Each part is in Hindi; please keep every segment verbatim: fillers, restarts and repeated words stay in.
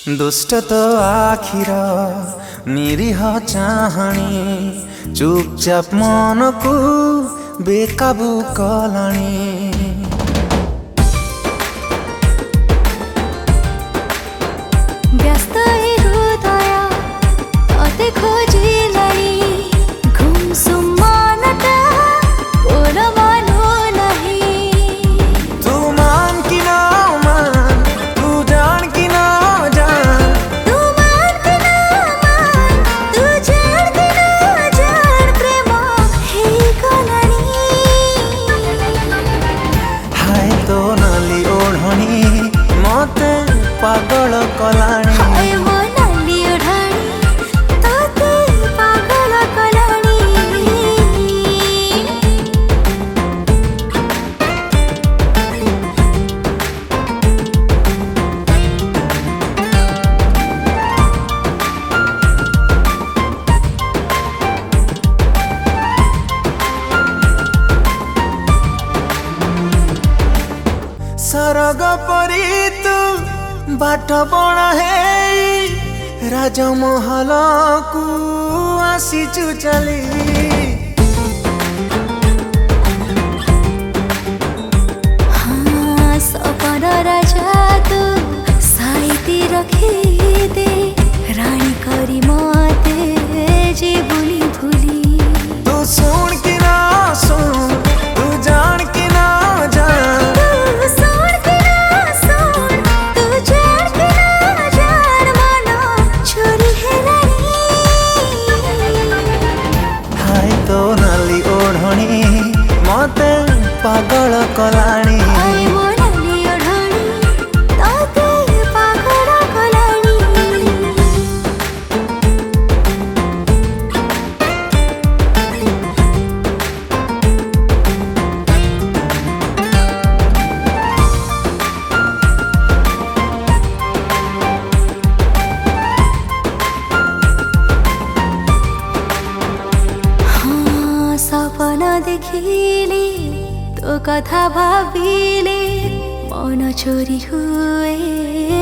दुष्ट तो आखिर निरीह चाहणी चुपचाप मन को बेकाबू कलाणी। व्यस्त हृदय तते खोजिलाई गुमसुम मनटा कोन मानो नहीं। तू मान कि ना मान, तू जान कि ना जान, तू मान कि ना मान, तू जान कि ना जान, प्रेम हे कलाणी। हाय तो नाली ओढ़णी मते पागल कलाणी। हाय मो नाली ओढ़णी तते पागल कलाणी। सरग परी तू बाट बणा है राजमहल को आसीचु चली। हाँ सपन राजा तू साइती रखी दे रानी करी मते जीवनी भूली। तू सुन कि ना सुन, तू जान कि ना जान, तू सुन कि ना सुन, तू जान कि ना जान, मनो छोरी हेलानी। हाय तो नाली ओढ़णी मते पागल कलाणी। हाय मो नाली ओढ़णी तते पागल कलाणी। हाँ सपना देखिले तो कथा भाविले मन चोरी हुए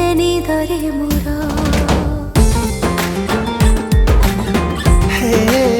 निदरे मोर। हे